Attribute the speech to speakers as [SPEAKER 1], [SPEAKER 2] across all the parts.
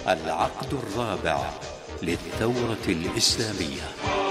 [SPEAKER 1] العقد الرابع للثورة الإسلامية.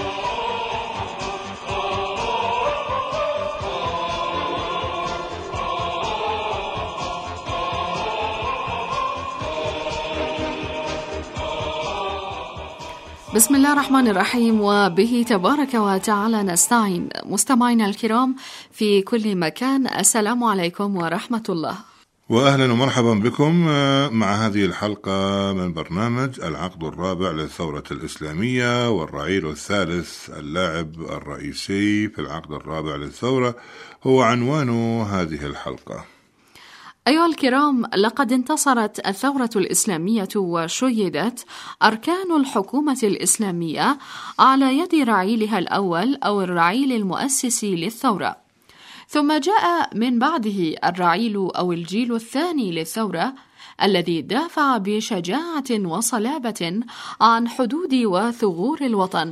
[SPEAKER 2] بسم الله الرحمن الرحيم، وبه تبارك وتعالى نستعين. مستمعينا الكرام في كل مكان، السلام عليكم ورحمة الله،
[SPEAKER 3] وأهلا ومرحبا بكم مع هذه الحلقة من برنامج العقد الرابع للثورة الإسلامية، والرعيل الثالث اللاعب الرئيسي في العقد الرابع للثورة هو عنوان هذه الحلقة.
[SPEAKER 2] أيها الكرام، لقد انتصرت الثورة الإسلامية وشيدت أركان الحكومة الإسلامية على يد رعيلها الأول أو الرعيل المؤسسي للثورة، ثم جاء من بعده الرعيل أو الجيل الثاني للثورة الذي دافع بشجاعة وصلابة عن حدود وثغور الوطن.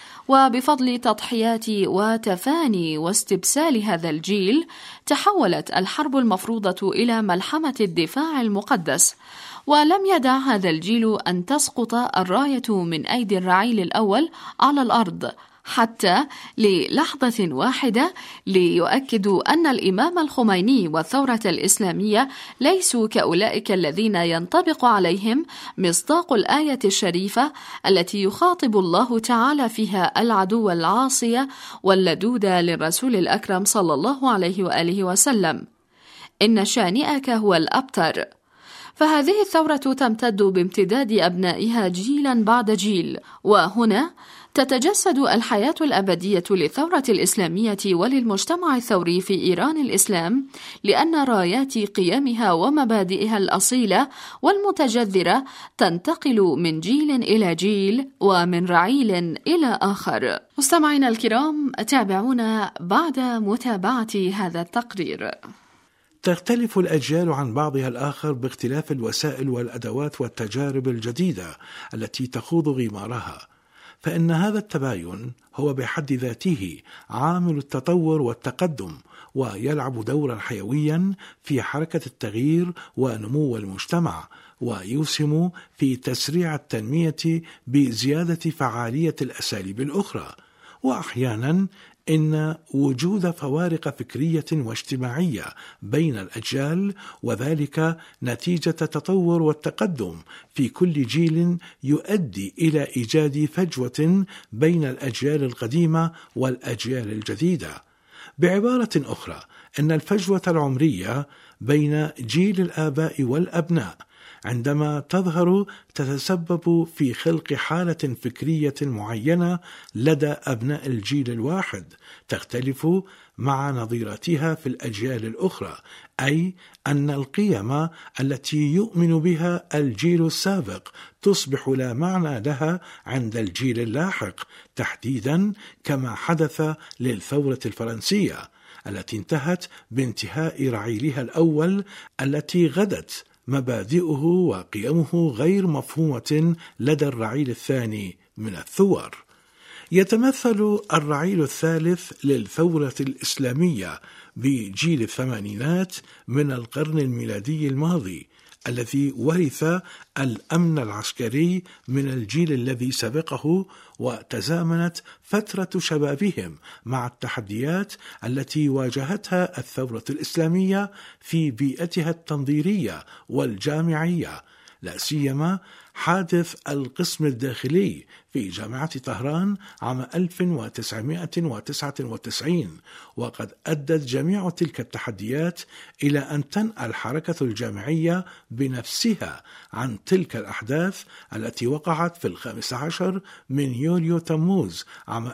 [SPEAKER 2] وبفضل تضحيات وتفاني واستبسال هذا الجيل تحولت الحرب المفروضة إلى ملحمة الدفاع المقدس، ولم يدع هذا الجيل أن تسقط الراية من أيدي الرعيل الأول على الأرض حتى للحظة واحدة، ليؤكدوا أن الإمام الخميني والثورة الإسلامية ليسوا كأولئك الذين ينطبق عليهم مصداق الآية الشريفة التي يخاطب الله تعالى فيها العدو العاصي واللدود للرسول الأكرم صلى الله عليه وآله وسلم: إن شانئك هو الأبتر. فهذه الثورة تمتد بامتداد أبنائها جيلا بعد جيل، وهنا تتجسد الحياة الأبدية للثورة الإسلامية وللمجتمع الثوري في إيران الإسلام، لأن رايات قيمها ومبادئها الأصيلة والمتجذرة تنتقل من جيل إلى جيل ومن رعيل إلى آخر. مستمعينا الكرام، تابعونا بعد متابعة هذا التقرير.
[SPEAKER 4] تختلف الأجيال عن بعضها الآخر باختلاف الوسائل والأدوات والتجارب الجديدة التي تخوض غمارها، فإن هذا التباين هو بحد ذاته عامل التطور والتقدم، ويلعب دورا حيويا في حركة التغيير ونمو المجتمع، ويسهم في تسريع التنمية بزيادة فعالية الأساليب الأخرى. وأحيانا إن وجود فوارق فكرية واجتماعية بين الأجيال، وذلك نتيجة التطور والتقدم في كل جيل، يؤدي إلى إيجاد فجوة بين الأجيال القديمة والأجيال الجديدة. بعبارة أخرى، إن الفجوة العمرية بين جيل الآباء والأبناء عندما تظهر تتسبب في خلق حالة فكرية معينة لدى أبناء الجيل الواحد تختلف مع نظيرتها في الأجيال الأخرى، أي أن القيم التي يؤمن بها الجيل السابق تصبح لا معنى لها عند الجيل اللاحق، تحديدا كما حدث للثورة الفرنسية التي انتهت بانتهاء رعيلها الأول، التي غدت مبادئه وقيمه غير مفهومة لدى الرعيل الثاني من الثور. يتمثل الرعيل الثالث للثورة الإسلامية بجيل الثمانينات من القرن الميلادي الماضي، الذي ورث الأمن العسكري من الجيل الذي سبقه، وتزامنت فترة شبابهم مع التحديات التي واجهتها الثورة الإسلامية في بيئتها التنظيرية والجامعية، لا سيما حادث القسم الداخلي في جامعة طهران عام 1999. وقد أدت جميع تلك التحديات إلى أن تنأى الحركة الجامعية بنفسها عن تلك الأحداث التي وقعت في 15 من يوليو تموز عام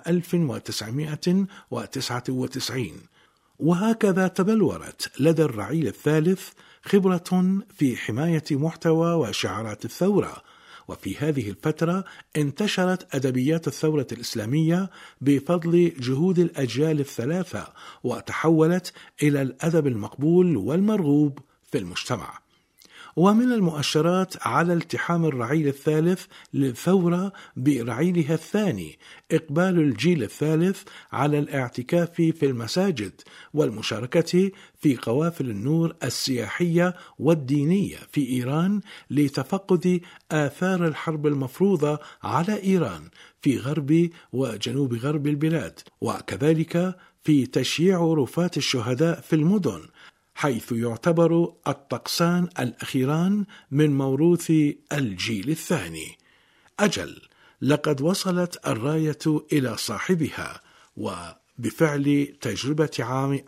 [SPEAKER 4] 1999. وهكذا تبلورت لدى الرعيل الثالث خبرة في حماية محتوى وشعارات الثورة. وفي هذه الفترة انتشرت أدبيات الثورة الإسلامية بفضل جهود الأجيال الثلاثة، وتحولت إلى الأدب المقبول والمرغوب في المجتمع. ومن المؤشرات على التحام الرعيل الثالث للثورة برعيلها الثاني إقبال الجيل الثالث على الاعتكاف في المساجد والمشاركة في قوافل النور السياحية والدينية في إيران لتفقد آثار الحرب المفروضة على إيران في غرب وجنوب غرب البلاد، وكذلك في تشييع رفات الشهداء في المدن، حيث يعتبر الطقسان الأخيران من موروث الجيل الثاني. أجل، لقد وصلت الراية إلى صاحبها، وبفعل تجربة عام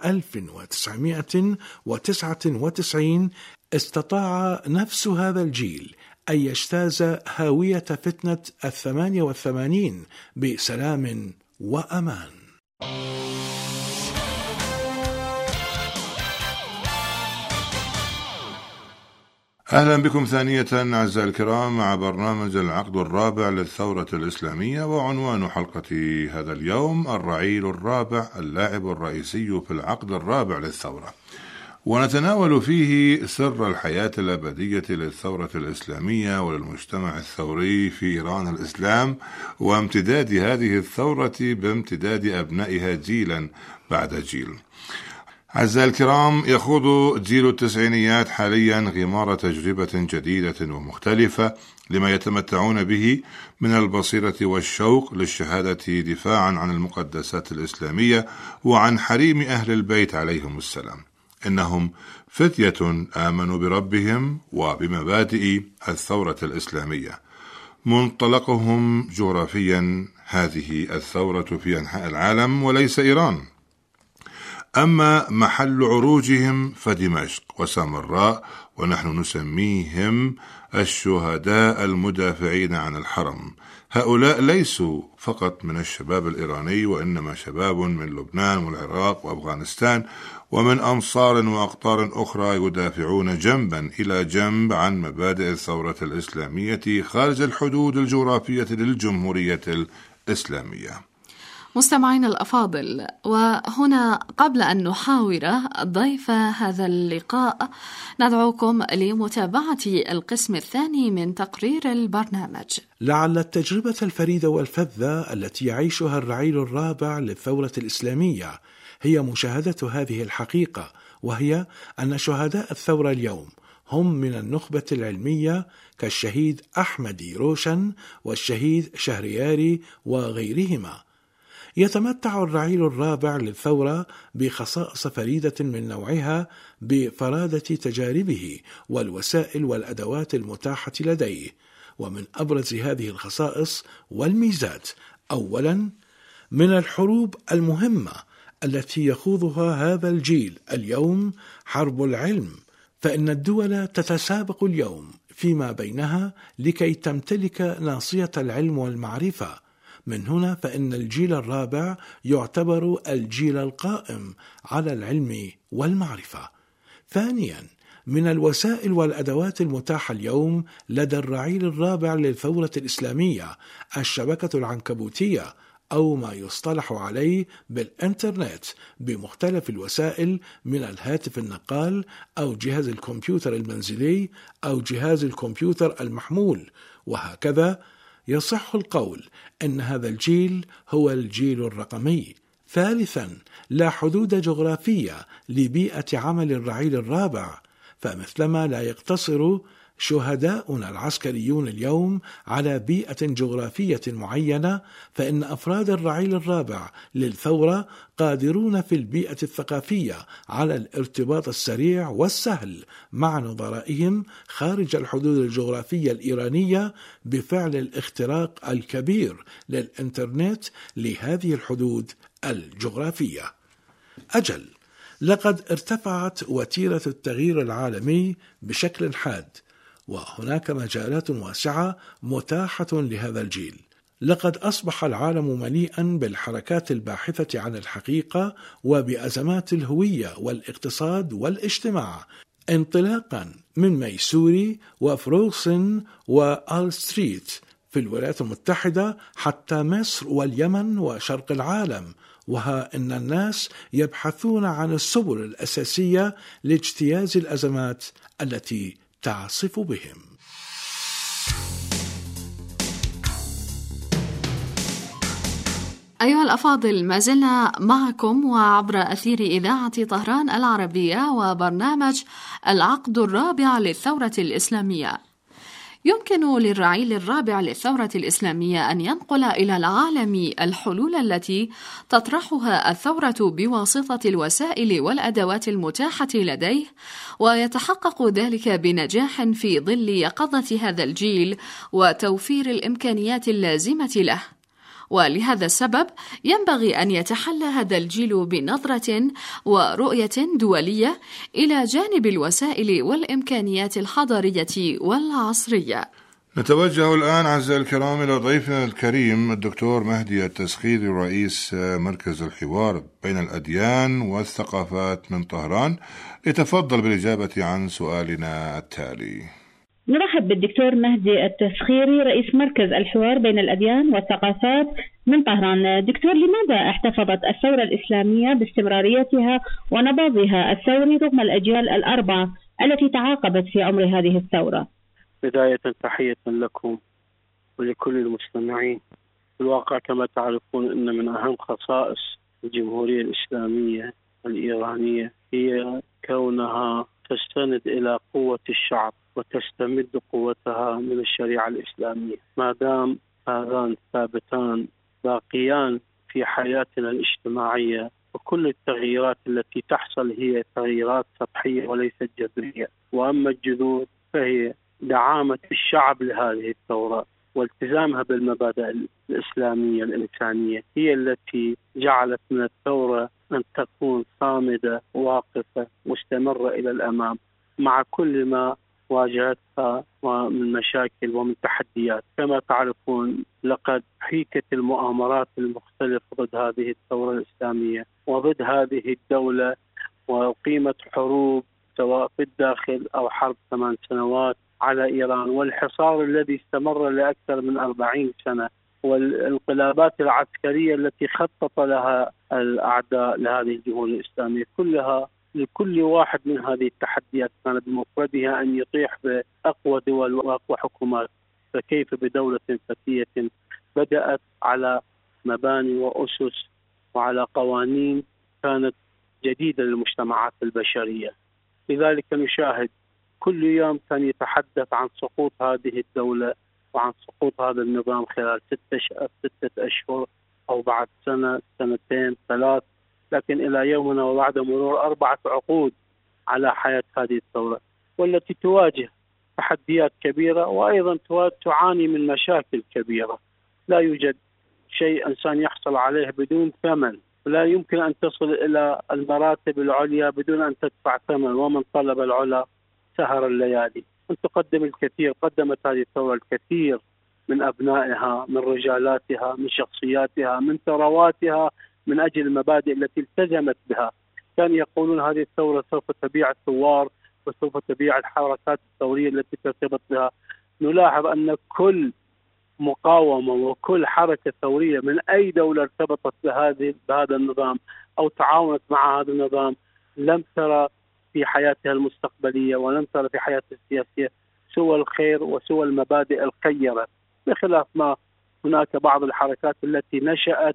[SPEAKER 4] 1999 استطاع نفس هذا الجيل أن يجتاز هاوية فتنة 88 بسلام وأمان.
[SPEAKER 3] أهلا بكم ثانية أعزائي الكرام مع برنامج العقد الرابع للثورة الإسلامية، وعنوان حلقة هذا اليوم الرعيل الرابع، اللاعب الرئيسي في العقد الرابع للثورة، ونتناول فيه سر الحياة الأبدية للثورة الإسلامية وللمجتمع الثوري في إيران الإسلام، وامتداد هذه الثورة بامتداد أبنائها جيلا بعد جيل. أعزائي الكرام، يخوض جيل التسعينيات حاليا غمار تجربة جديدة ومختلفة لما يتمتعون به من البصيرة والشوق للشهادة دفاعا عن المقدسات الإسلامية وعن حريم أهل البيت عليهم السلام. إنهم فتية آمنوا بربهم وبمبادئ الثورة الإسلامية. منطلقهم جغرافيا هذه الثورة في أنحاء العالم وليس إيران، أما محل عروجهم فدمشق وسامراء، ونحن نسميهم الشهداء المدافعين عن الحرم. هؤلاء ليسوا فقط من الشباب الإيراني، وإنما شباب من لبنان والعراق وأفغانستان ومن أمصار وأقطار أخرى يدافعون جنبا إلى جنب عن مبادئ الثورة الإسلامية خارج الحدود الجغرافية للجمهورية الإسلامية.
[SPEAKER 2] مستمعين الأفاضل، وهنا قبل أن نحاور ضيف هذا اللقاء ندعوكم لمتابعة القسم الثاني من تقرير البرنامج.
[SPEAKER 4] لعل التجربة الفريدة والفذة التي يعيشها الرعيل الرابع للثورة الإسلامية هي مشاهدة هذه الحقيقة، وهي أن شهداء الثورة اليوم هم من النخبة العلمية كالشهيد أحمدي روشن والشهيد شهرياري وغيرهما. يتمتع الرعيل الرابع للثورة بخصائص فريدة من نوعها بفرادة تجاربه والوسائل والأدوات المتاحة لديه، ومن أبرز هذه الخصائص والميزات: أولا، من الحروب المهمة التي يخوضها هذا الجيل اليوم حرب العلم، فإن الدول تتسابق اليوم فيما بينها لكي تمتلك ناصية العلم والمعرفة. من هنا فإن الجيل الرابع يعتبر الجيل القائم على العلم والمعرفة. ثانيا، من الوسائل والأدوات المتاحة اليوم لدى الرعيل الرابع للثورة الإسلامية الشبكة العنكبوتية، أو ما يصطلح عليه بالإنترنت بمختلف الوسائل من الهاتف النقال أو جهاز الكمبيوتر المنزلي أو جهاز الكمبيوتر المحمول، وهكذا. يصح القول أن هذا الجيل هو الجيل الرقمي. ثالثا، لا حدود جغرافية لبيئة عمل الرعيل الرابع، فمثلما لا يقتصر شهداؤنا العسكريون اليوم على بيئة جغرافية معينة، فإن أفراد الرعيل الرابع للثورة قادرون في البيئة الثقافية على الارتباط السريع والسهل مع نظرائهم خارج الحدود الجغرافية الإيرانية بفعل الاختراق الكبير للإنترنت لهذه الحدود الجغرافية. أجل، لقد ارتفعت وتيرة التغيير العالمي بشكل حاد، وهناك مجالات واسعة متاحة لهذا الجيل. لقد أصبح العالم مليئا بالحركات الباحثة عن الحقيقة وبأزمات الهوية والاقتصاد والاجتماع، انطلاقا من ميسوري وفروغسن وآل ستريت في الولايات المتحدة حتى مصر واليمن وشرق العالم. وها إن الناس يبحثون عن السبل الأساسية لاجتياز الأزمات التي تعصف بهم.
[SPEAKER 2] أيها الأفاضل، ما زلنا معكم وعبر أثير إذاعة طهران العربية وبرنامج العقد الرابع للثورة الإسلامية. يمكن للرعيل الرابع للثورة الإسلامية أن ينقل إلى العالم الحلول التي تطرحها الثورة بواسطة الوسائل والأدوات المتاحة لديه، ويتحقق ذلك بنجاح في ظل يقظة هذا الجيل وتوفير الإمكانيات اللازمة له. ولهذا السبب ينبغي أن يتحلى هذا الجيل بنظرة ورؤية دولية إلى جانب الوسائل والإمكانيات الحضارية والعصرية.
[SPEAKER 3] نتوجه الآن أعزائي الكرام إلى ضيفنا الكريم الدكتور مهدي التسخيري، رئيس مركز الحوار بين الأديان والثقافات من طهران، ليتفضل بالإجابة عن سؤالنا التالي.
[SPEAKER 5] نرحب بالدكتور مهدي التسخيري، رئيس مركز الحوار بين الأديان والثقافات من طهران. دكتور، لماذا احتفظت الثورة الإسلامية باستمراريتها ونبضها الثوري رغم الأجيال الأربعة التي تعاقبت في عمر هذه الثورة؟
[SPEAKER 6] بداية تحية لكم ولكل المستمعين. في الواقع كما تعرفون أن من أهم خصائص الجمهورية الإسلامية الإيرانية هي كونها تستند إلى قوة الشعب وتستمد قوتها من الشريعة الإسلامية. ما دام هذان ثابتان باقيان في حياتنا الاجتماعية، وكل التغييرات التي تحصل هي تغييرات سطحية وليست جذرية، وأما الجذور فهي دعامة الشعب لهذه الثورة والتزامها بالمبادئ الإسلامية الإنسانية هي التي جعلت من الثورة أن تكون صامدة واقفة مستمرة إلى الأمام مع كل ما واجهتها من مشاكل ومن تحديات. كما تعرفون لقد حيكت المؤامرات المختلفة ضد هذه الثورة الإسلامية وضد هذه الدولة، وقيمت حروب سواء في الداخل أو حرب 8 سنوات على إيران، والحصار الذي استمر لأكثر من 40 سنة، والانقلابات العسكرية التي خطط لها الأعداء لهذه الجمهورية الإسلامية. كلها لكل واحد من هذه التحديات كان بمفردها أن يطيح بأقوى دول وأقوى حكومات، فكيف بدولة فتية بدأت على مباني وأسس وعلى قوانين كانت جديدة للمجتمعات البشرية. لذلك نشاهد كل يوم كان يتحدث عن سقوط هذه الدولة وعن سقوط هذا النظام خلال 6 أشهر أو بعد سنة، 2 3، لكن إلى يومنا وبعد مرور 4 عقود على حياة هذه الثورة، والتي تواجه تحديات كبيرة وأيضا تعاني من مشاكل كبيرة. لا يوجد شيء إنسان يحصل عليه بدون ثمن، ولا يمكن أن تصل إلى المراتب العليا بدون أن تدفع ثمن، ومن طلب العلا سهر الليالي. أن تقدم الكثير، قدمت هذه الثورة الكثير من أبنائها، من رجالاتها، من شخصياتها، من ثرواتها، من أجل المبادئ التي التزمت بها. كان يقولون هذه الثورة سوف تبيع الثوار وسوف تبيع الحركات الثورية التي ترتبط بها. نلاحظ أن كل مقاومة وكل حركة ثورية من أي دولة ارتبطت بهذا النظام أو تعاونت مع هذا النظام لم ترى في حياتها المستقبلية ولم ترى في حياتها السياسية سوى الخير وسوى المبادئ الخيرة، بخلاف ما هناك بعض الحركات التي نشأت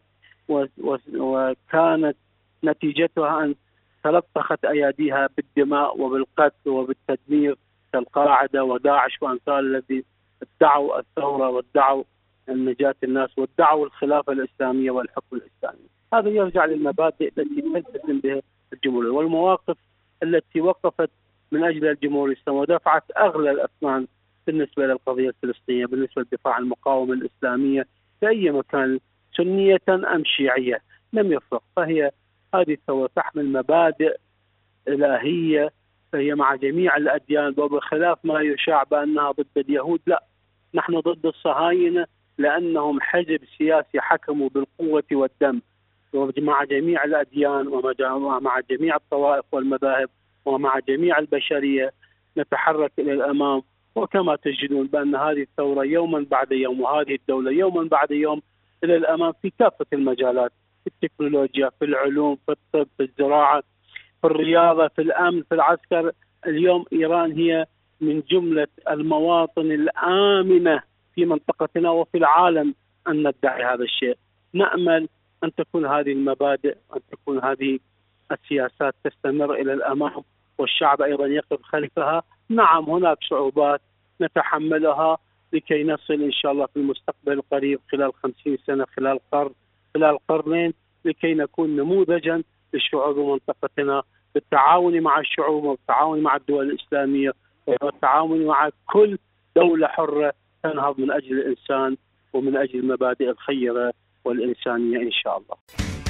[SPEAKER 6] وكانت نتيجتها أن تلطخت أياديها بالدماء وبالقتل وبالتدمير، كالقاعدة وداعش وأمثال الذي ادعوا الثورة وادعوا نجاة الناس وادعوا الخلافة الإسلامية والحكم الإسلامي. هذا يرجع للمبادئ التي تلتزم بها الجمهورية والمواقف التي وقفت من أجل الجمهورية الإسلامية ودفعت أغلى الأثمان بالنسبة للقضية الفلسطينية، بالنسبة لدفاع المقاومة الإسلامية في أي مكان، سنية أم شيعية لم يفرق. فهي هذه الثورة تحمل مبادئ إلهية، فهي مع جميع الأديان، وبخلاف ما يشاع بأنها ضد اليهود، لا، نحن ضد الصهاينة لأنهم حزب سياسي حكموا بالقوة والدم، ومع جميع الأديان ومع جميع الطوائف والمذاهب ومع جميع البشرية نتحرك إلى الأمام. وكما تجدون بأن هذه الثورة يوما بعد يوم وهذه الدولة يوما بعد يوم إلى الأمام في كافة المجالات، في التكنولوجيا، في العلوم، في الطب، في الزراعة، في الرياضة، في الأمن، في العسكر. اليوم إيران هي من جملة المواطن الآمنة في منطقتنا وفي العالم أن ندعي هذا الشيء. نأمل أن تكون هذه المبادئ، أن تكون هذه السياسات تستمر إلى الأمام والشعب أيضا يقف خلفها. نعم هناك صعوبات نتحملها لكي نصل إن شاء الله في المستقبل القريب خلال 50 سنة، خلال قرن، خلال قرنين، لكي نكون نموذجا للشعوب منطقتنا بالتعاون مع الشعوب والتعاون مع الدول الإسلامية والتعاون مع كل دولة حرة تنهض من أجل الإنسان ومن أجل المبادئ الخيرة والإنسانية إن شاء الله.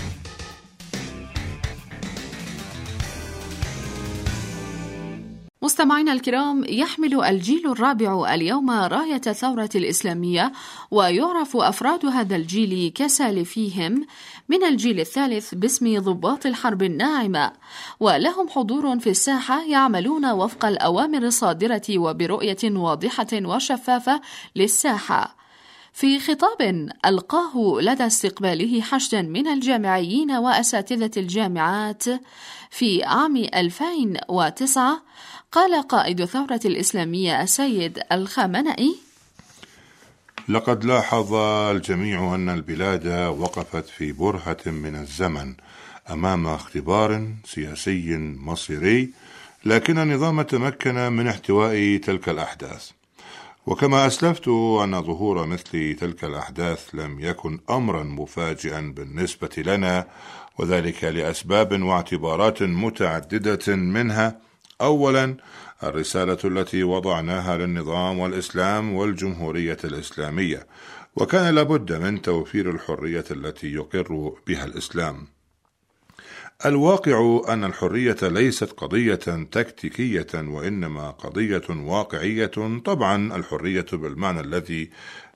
[SPEAKER 2] مستمعينا الكرام، يحمل الجيل الرابع اليوم راية الثورة الإسلامية، ويعرف أفراد هذا الجيل كسالفيهم من الجيل الثالث باسم ضباط الحرب الناعمة، ولهم حضور في الساحة يعملون وفق الأوامر الصادرة وبرؤية واضحة وشفافة للساحة. في خطاب ألقاه لدى استقباله حشدا من الجامعيين وأساتذة الجامعات في عام 2009، قال قائد الثورة الإسلامية السيد الخامنئي:
[SPEAKER 3] لقد لاحظ الجميع أن البلاد وقفت في برهة من الزمن أمام اختبار سياسي مصيري، لكن النظام تمكن من احتواء تلك الأحداث. وكما أسلفت أن ظهور مثل تلك الأحداث لم يكن أمرا مفاجئا بالنسبة لنا، وذلك لأسباب واعتبارات متعددة، منها أولا الرسالة التي وضعناها للنظام والإسلام والجمهورية الإسلامية، وكان لابد من توفير الحرية التي يقر بها الإسلام. الواقع أن الحرية ليست قضية تكتيكية، وإنما قضية واقعية. طبعا الحرية بالمعنى الذي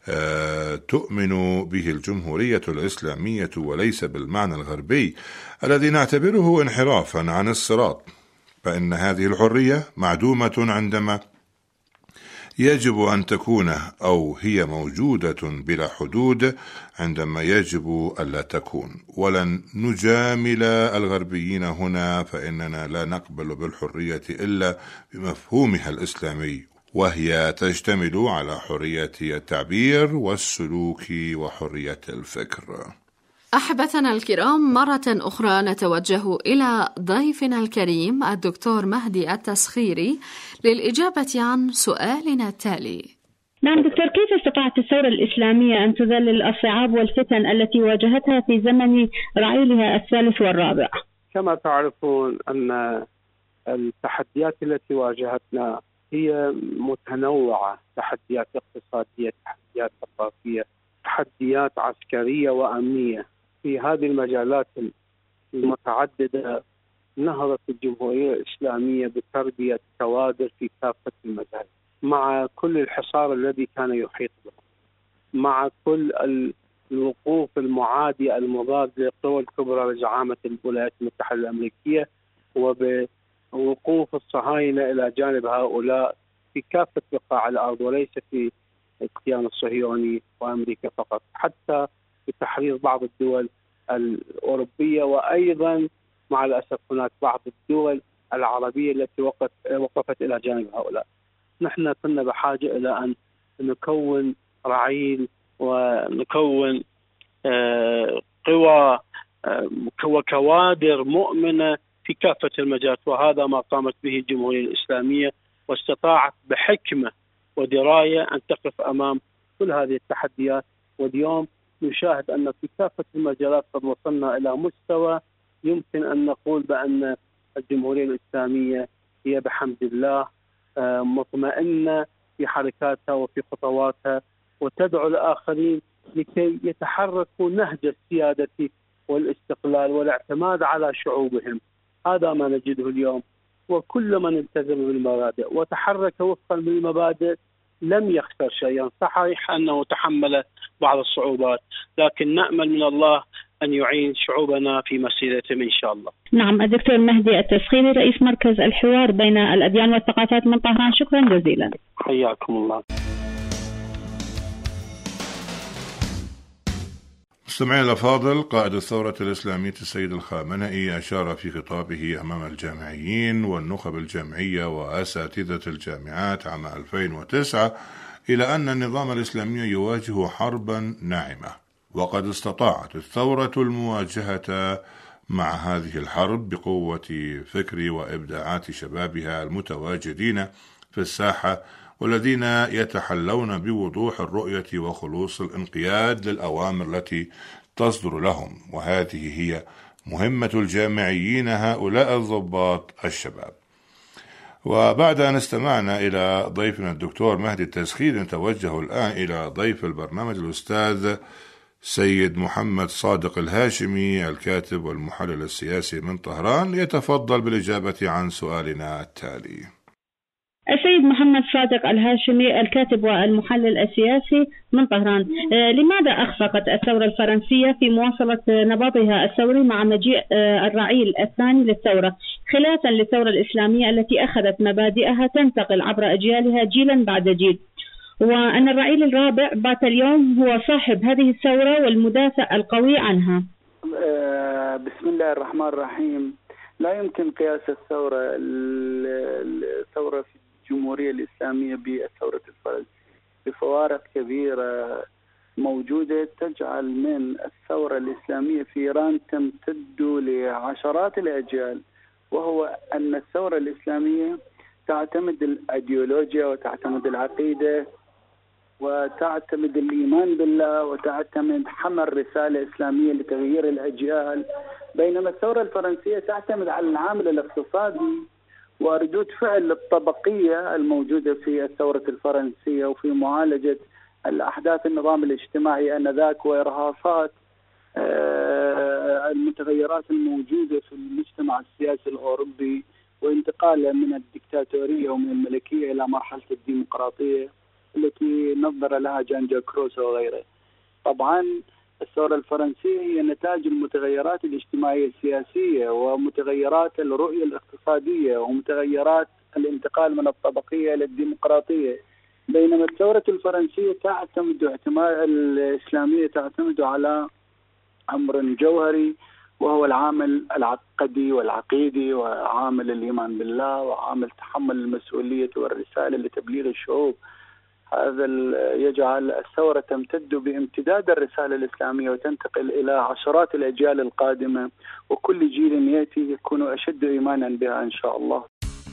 [SPEAKER 3] تؤمن به الجمهورية الإسلامية، وليس بالمعنى الغربي الذي نعتبره انحرافا عن الصراط، فإن هذه الحرية معدومة عندما يجب أن تكون، أو هي موجودة بلا حدود عندما يجب ألا تكون. ولن نجامل الغربيين هنا، فإننا لا نقبل بالحرية إلا بمفهومها الإسلامي، وهي تشتمل على حرية التعبير والسلوك وحرية الفكر.
[SPEAKER 2] أحبتنا الكرام، مرة أخرى نتوجه إلى ضيفنا الكريم الدكتور مهدي التسخيري للإجابة عن سؤالنا التالي.
[SPEAKER 5] نعم دكتور، كيف استطاعت الثورة الإسلامية أن تذلل الصعاب والفتن التي واجهتها في زمن رعيلها الثالث والرابع؟
[SPEAKER 6] كما تعرفون أن التحديات التي واجهتنا هي متنوعة، تحديات اقتصادية، تحديات ثقافية، تحديات عسكرية وأمنية. في هذه المجالات المتعددة نهضت الجمهورية الإسلامية بتربية كوادر في كافة المجالات، مع كل الحصار الذي كان يحيط به، مع كل الوقوف المعادي المضاد للقوى الكبرى لزعامة الولايات المتحدة الأمريكية، وبوقوف الصهاينة إلى جانب هؤلاء في كافة بقاع الأرض، وليس في الكيان الصهيوني وأمريكا فقط، حتى بتحرير بعض الدول الأوروبية، وأيضا مع الأسف هناك بعض الدول العربية التي وقفت إلى جانب هؤلاء. نحن كنا بحاجة إلى أن نكون رعيل ونكون قوى وكوادر مؤمنة في كافة المجالات، وهذا ما قامت به الجمهورية الإسلامية، واستطاعت بحكمة ودراية أن تقف أمام كل هذه التحديات. واليوم نشاهد أن في كافة المجالات قد وصلنا إلى مستوى يمكن أن نقول بأن الجمهورية الإسلامية هي بحمد الله مطمئنة في حركاتها وفي خطواتها، وتدعو الآخرين لكي يتحركوا نهج السيادة والاستقلال والاعتماد على شعوبهم. هذا ما نجده اليوم، وكل من التزم بالمبادئ وتحرك وفقا بالمبادئ لم يخسر شيئا. صحيح أنه تحمل بعض الصعوبات، لكن نأمل من الله أن يعين شعوبنا في مسيرتهم إن شاء الله.
[SPEAKER 5] نعم، الدكتور مهدي التسخيري رئيس مركز الحوار بين الأديان والثقافات من طهران، شكرا جزيلا.
[SPEAKER 6] حياكم الله.
[SPEAKER 3] مستمعينا الأفاضل، قائد الثورة الإسلامية السيد الخامنئي أشار في خطابه أمام الجامعيين والنخب الجامعية وأساتذة الجامعات عام 2009 إلى أن النظام الإسلامي يواجه حربا ناعمة، وقد استطاعت الثورة المواجهة مع هذه الحرب بقوة فكر وإبداعات شبابها المتواجدين في الساحة، والذين يتحلون بوضوح الرؤية وخلوص الانقياد للأوامر التي تصدر لهم، وهذه هي مهمة الجامعيين هؤلاء الضباط الشباب. وبعد أن استمعنا إلى ضيفنا الدكتور مهدي التسخير، نتوجه الآن إلى ضيف البرنامج الأستاذ سيد محمد صادق الهاشمي، الكاتب والمحلل السياسي من طهران، ليتفضل بالإجابة عن سؤالنا التالي.
[SPEAKER 5] السيد محمد صادق الهاشمي، الكاتب والمحلل السياسي من طهران، لماذا أخفقت الثورة الفرنسية في مواصلة نبضها الثوري مع مجيء الرعيل الثاني للثورة، خلافا للثورة الإسلامية التي أخذت مبادئها تنتقل عبر أجيالها جيلا بعد جيل، وأن الرعيل الرابع بات اليوم هو صاحب هذه الثورة والمدافع القوي عنها؟
[SPEAKER 7] بسم الله الرحمن الرحيم. لا يمكن قياس الثورة في الجمهورية الإسلامية بالثورة الفرنسية، بفوارق كبيرة موجودة تجعل من الثورة الإسلامية في إيران تمتد لعشرات الأجيال، وهو أن الثورة الإسلامية تعتمد الأيديولوجيا وتعتمد العقيدة وتعتمد الإيمان بالله وتعتمد حمل رسالة إسلامية لتغيير الأجيال، بينما الثورة الفرنسية تعتمد على العامل الاقتصادي وردود فعل الطبقية الموجودة في الثورة الفرنسية وفي معالجة الأحداث النظام الاجتماعي آنذاك وإرهاصات المتغيرات الموجودة في المجتمع السياسي الأوروبي، وانتقاله من الدكتاتورية ومن الملكية إلى مرحلة الديمقراطية التي نظر لها جان جاك روسو وغيره. طبعا الثورة الفرنسية هي نتاج المتغيرات الاجتماعية السياسية ومتغيرات الرؤية الاقتصادية ومتغيرات الانتقال من الطبقية إلى الديمقراطية، بينما الثورة الفرنسية الإسلامية تعتمد على أمر جوهري، وهو العامل العقدي والعقيدي وعامل الإيمان بالله وعامل تحمل المسؤولية والرسالة لتبليغ الشعوب. هذا يجعل الثورة تمتد بامتداد الرسالة الإسلامية وتنتقل إلى عشرات الأجيال القادمة، وكل جيل يأتي يكون أشد إيمانا بها إن شاء الله.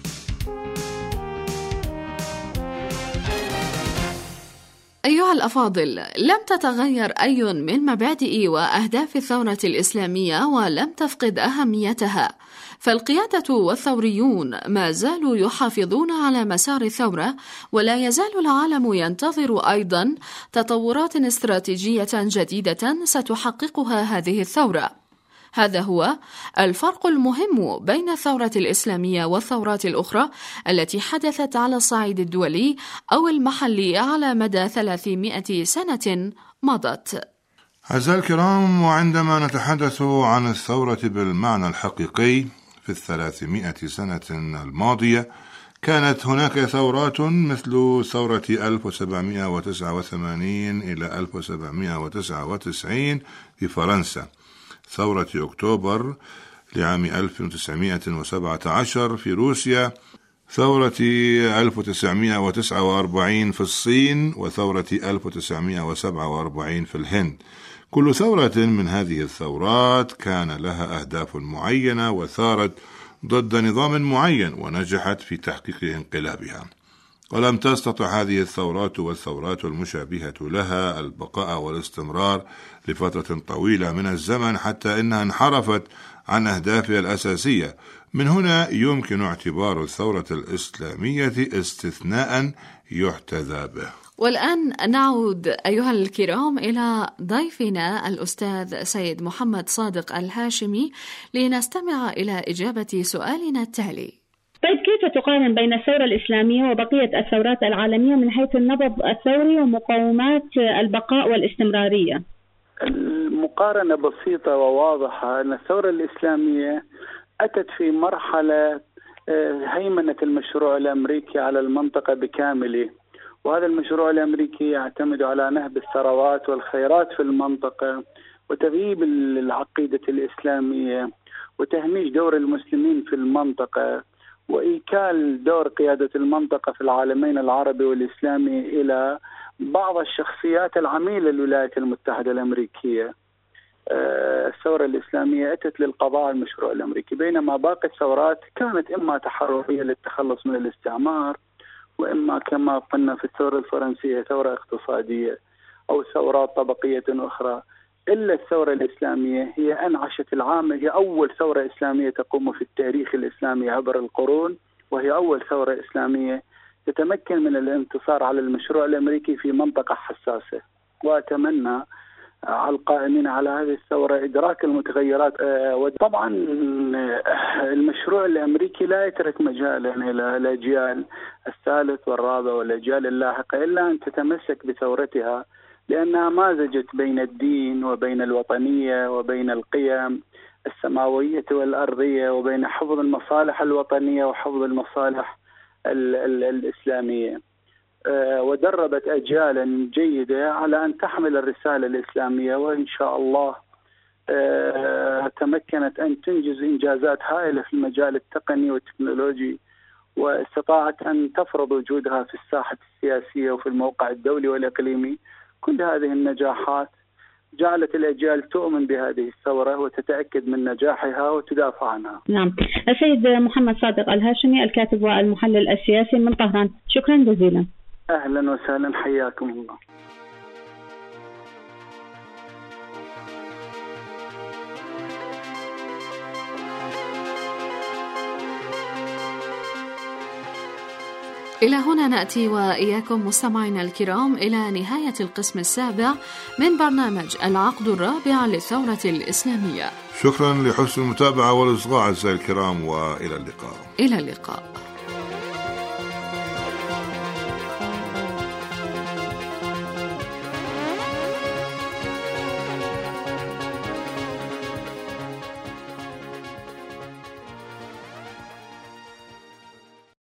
[SPEAKER 2] أيها الأفاضل، لم تتغير أي من مبادئ وأهداف الثورة الإسلامية ولم تفقد أهميتها، فالقيادة والثوريون ما زالوا يحافظون على مسار الثورة، ولا يزال العالم ينتظر أيضا تطورات استراتيجية جديدة ستحققها هذه الثورة. هذا هو الفرق المهم بين الثورة الإسلامية والثورات الأخرى التي حدثت على الصعيد الدولي أو المحلي على مدى 300 سنة مضت.
[SPEAKER 3] أعزائي الكرام، وعندما نتحدث عن الثورة بالمعنى الحقيقي في 300 سنة الماضية، كانت هناك ثورات مثل ثورة 1789 إلى 1799 في فرنسا، ثورة أكتوبر لعام 1917 في روسيا، ثورة 1949 في الصين، وثورة 1947 في الهند. كل ثورة من هذه الثورات كان لها أهداف معينة وثارت ضد نظام معين ونجحت في تحقيق انقلابها، ولم تستطع هذه الثورات والثورات المشابهة لها البقاء والاستمرار لفترة طويلة من الزمن، حتى إنها انحرفت عن أهدافها الأساسية. من هنا يمكن اعتبار الثورة الإسلامية استثناء يحتذى به.
[SPEAKER 2] والآن نعود أيها الكرام إلى ضيفنا الأستاذ سيد محمد صادق الهاشمي لنستمع إلى إجابة سؤالنا التالي.
[SPEAKER 5] طيب، كيف تقارن بين الثورة الإسلامية وبقية الثورات العالمية من حيث النبض الثوري ومقومات البقاء والاستمرارية؟
[SPEAKER 7] المقارنة بسيطة وواضحة. أن الثورة الإسلامية أتت في مرحلة هيمنة المشروع الأمريكي على المنطقة بكامله، وهذا المشروع الأمريكي يعتمد على نهب الثروات والخيرات في المنطقة وتغييب العقيدة الإسلامية وتهميش دور المسلمين في المنطقة وإيكال دور قيادة المنطقة في العالمين العربي والإسلامي إلى بعض الشخصيات العميلة للولايات المتحدة الأمريكية. الثورة الإسلامية أتت للقضاء على المشروع الأمريكي، بينما باقي الثورات كانت إما تحررية للتخلص من الاستعمار، وإما كما قلنا في الثورة الفرنسية ثورة اقتصادية أو ثورات طبقية أخرى. إلا الثورة الإسلامية هي أنعشت العامة، هي أول ثورة إسلامية تقوم في التاريخ الإسلامي عبر القرون، وهي أول ثورة إسلامية تتمكن من الانتصار على المشروع الأمريكي في منطقة حساسة. وأتمنى على القائمين على هذه الثورة إدراك المتغيرات. وطبعا المشروع الأمريكي لا يترك مجالا إلى الأجيال الثالث والرابع والأجيال اللاحقة إلا أن تتمسك بثورتها، لأنها مازجت بين الدين وبين الوطنية وبين القيم السماوية والأرضية وبين حفظ المصالح الوطنية وحفظ المصالح الإسلامية، ودربت أجيالا جيدة على أن تحمل الرسالة الإسلامية، وإن شاء الله تمكنت أن تنجز إنجازات هائلة في المجال التقني والتكنولوجي، واستطاعت أن تفرض وجودها في الساحة السياسية وفي الموقع الدولي والإقليمي. كل هذه النجاحات جعلت الأجيال تؤمن بهذه الثورة وتتأكد من نجاحها وتدافع عنها.
[SPEAKER 5] نعم. السيد محمد صادق الهاشمي، الكاتب والمحلل السياسي من طهران، شكرا جزيلا.
[SPEAKER 7] أهلا وسهلا، حياكم الله.
[SPEAKER 2] إلى هنا نأتي وإياكم مستمعينا الكرام إلى نهاية القسم السابع من برنامج العقد الرابع للثورة الإسلامية.
[SPEAKER 3] شكرا لحسن المتابعة والإصغاء أعزائي الكرام، وإلى اللقاء.
[SPEAKER 2] إلى اللقاء.